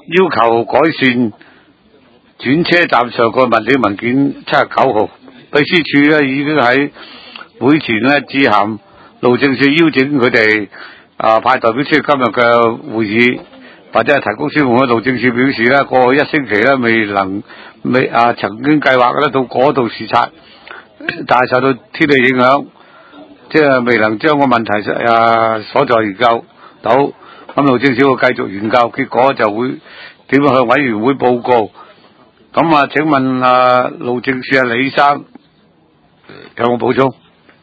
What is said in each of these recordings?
要求改善轉車站上個物料文件79號，秘書處咧已經喺會前咧致函路政署邀請佢哋派代表出席今日嘅會議，或者係提供書面。路政署表示咧，過去1星期咧曾經計劃咧到嗰度視察，但係受到天氣影響，即係未能將個問題所在研究到。咁路政署會繼續研究，結果就會點樣向委員會報告。咁請問路政署李生有冇補充？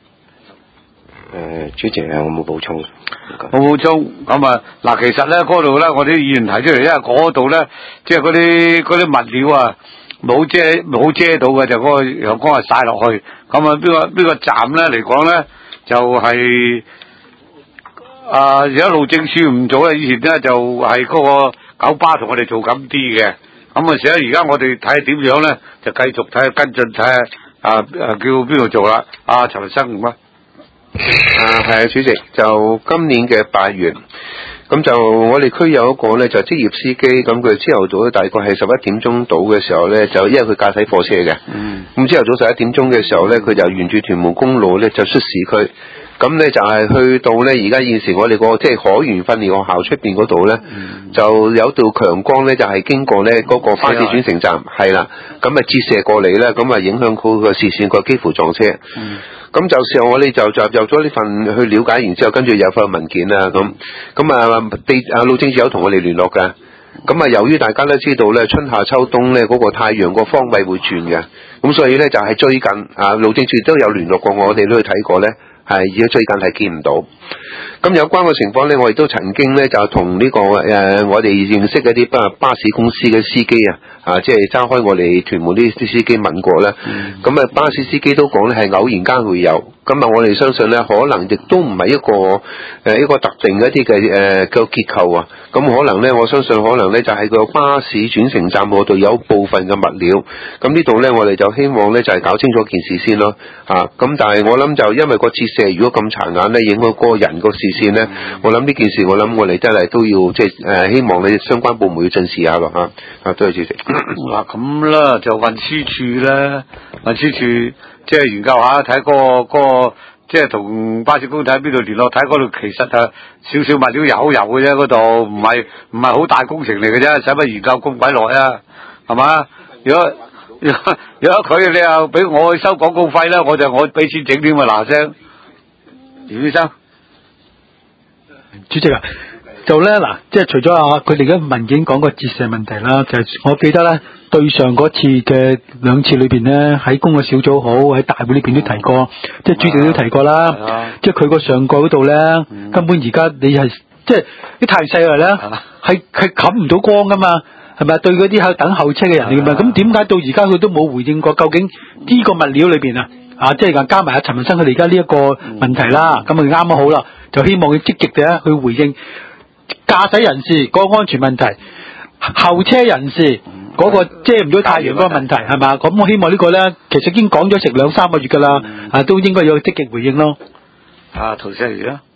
主席我冇補充。 冇補充。咁嗱，其實咧嗰度咧，我啲議員提出嚟，因為嗰度咧，即係嗰啲物料冇遮到嘅，就嗰個陽光曬落去。咁邊個站咧嚟講咧，就係而家路政署唔做咧，以前咧就係嗰個九巴同我哋做緊啲嘅。咁而家我哋睇下點樣咧，就繼續睇下跟進，睇下叫邊度做啦。陳文生咁啊。 係啊，主席，就今年嘅8月，咁就我哋區有一個咧就職業司機，咁佢朝頭早大概係11點鐘到嘅時候咧，就因為佢駕駛貨車嘅，咁朝頭早11點鐘嘅時候咧，佢就沿住屯門公路咧就出市區。咁咧就係去到咧，而家現時我哋個即係海員訓練學校出邊嗰度咧，就有道強光咧，就係經過咧嗰個巴士轉乘站，係啦，咁折射過嚟咧，咁影響佢個視線，佢幾乎撞車。咁就時候我哋就入咗呢份去了解完之後，跟住有份文件啦，路政署有同我哋聯絡㗎。咁由於大家都知道咧，春夏秋冬咧嗰個太陽個方位會轉嘅，咁所以咧就係最近路政署都有聯絡過我哋都去睇過咧。而家最近係見唔到。咁有關嘅情況咧，我亦都曾經咧就同呢個我哋認識嘅啲巴士公司嘅司機即係揸開我哋屯門啲司機問過咧。咁巴士司機都講咧係偶然間會有。咁我哋相信咧，可能亦都唔係一個特定一啲嘅結構啊。咁可能咧，我相信可能咧就係個巴士轉乘站嗰度有部分嘅物料。咁呢度咧，我哋就希望咧就係搞清楚件事先咯。咁但係我諗就因為個折射如果咁殘眼咧，影響嗰個人個視線咧，我諗呢件事我哋真係都要即係希望你相關部門要正視下咯嚇。多謝主席。 嗱咁啦，就運輸署即係研究下，睇個即係同巴士公司喺邊度聯絡，睇嗰度其實少少物料油嘅啫，嗰度唔係好大工程嚟嘅啫，使乜研究咁鬼耐啊？係嘛？如果佢你又俾我去收廣告費咧，我俾錢整添啊嗱聲。袁醫生， 主席就咧嗱，即係除咗佢哋嘅文件講個折射問題啦，就係我記得咧對上嗰次嘅2次裏邊咧，喺公嘅小組好喺大會裏邊都提過，即係主席都提過啦，即係佢個上蓋嗰度咧，根本而家你係即係啲太細嚟咧，係冚唔到光噶嘛，係咪？對嗰啲喺等候車嘅人嚟噶嘛，咁點解到而家佢都冇回應過？究竟呢個物料裏邊即係加埋陳文生佢哋而家呢一個問題啦，咁啱啱好啦，就希望佢積極嘅去回應駕駛人士嗰個安全問題，後車人士嗰個遮唔到太陽嗰個問題係嘛？咁我希望呢個咧，其實已經講咗成2-3個月噶啦，都應該有積極回應咯。 陶生如啦，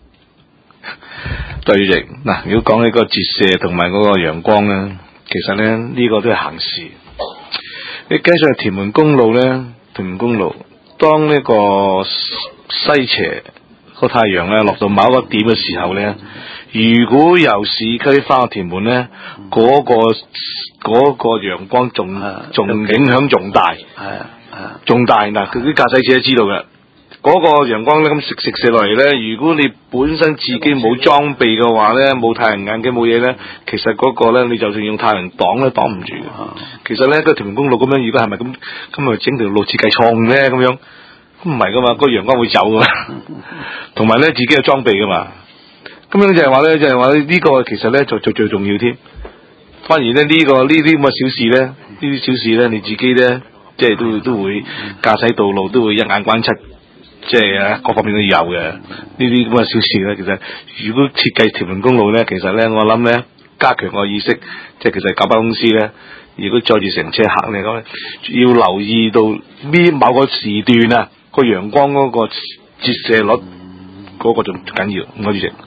對主席嗱，如果講起個折射同埋嗰個陽光咧，其實咧呢個都係行事。你計上屯門公路咧，當呢個西斜個太陽咧落到某一個點嘅時候咧，如果由市區翻去屯門咧，嗰個陽光仲影響仲大，仲大嗱，佢啲駕駛者都知道嘅。嗰個陽光咧咁射落嚟咧，如果你本身自己冇裝備嘅話咧，冇太陽眼鏡冇嘢咧，其實嗰個咧你就算用太陽擋都擋唔住嘅。其實咧個屯門公路咁樣，如果係咪咁咪整條路設計錯誤咧咁樣？咁唔係噶嘛，個陽光會走噶嘛，同埋咧自己有裝備噶嘛。咁樣就係話呢個其實咧就最重要添。反而咧呢啲咁嘅小事咧，呢啲小事咧你自己咧即係都會駕駛道路都會一眼關七。即係各方面都有嘅，呢啲咁嘅小事咧，其實如果設計屯門公路咧，其實咧我諗咧加強個意識，即係其實九巴公司咧，如果載住成車客嚟講，要留意到某個時段個陽光嗰個折射率嗰個仲緊要。唔該主席。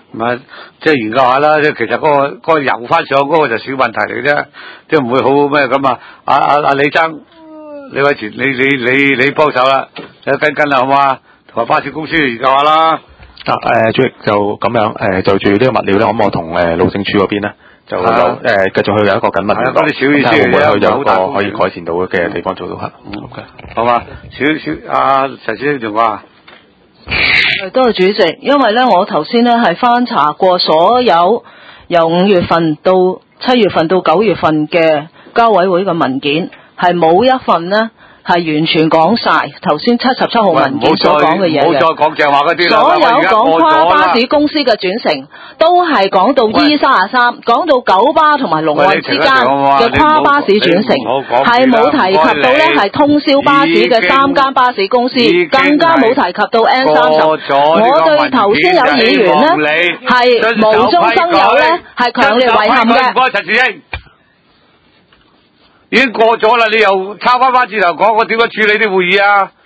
咪即係研究下啦。即係其實嗰個游翻上嗰個就小問題嚟啫，即係唔會好咩咁啊。阿李生，李偉全，你幫手啦，你跟啦好嘛？同埋巴士公司研究下啦。 主席就咁樣就住呢個物料咧，可唔可以同路政署嗰邊咧就有繼續去有一個緊密聯絡，睇下會唔會去有一個可以改善到嘅地方做到嚇。 好嘛，阿陳先生仲話。 多謝主席，因為咧我頭先咧係翻查過所有由5月份到7月份到9月份嘅交委會嘅文件，係冇一份呢係完全講晒頭先77號文件所講嘅嘢嘅。唔好再講正話嗰啲啦。所有講跨巴士公司嘅轉乘，都係講到 E33，講到九巴同埋龍運之間嘅跨巴士轉乘，係冇提及到咧係通宵巴士嘅3間巴士公司，更加冇提及到 N30。我對頭先有議員呢係無中生有咧係強烈遺憾嘅。 唔該，陳志英。已經過咗啦，你又抄翻轉頭講，我點樣處理啲會議啊？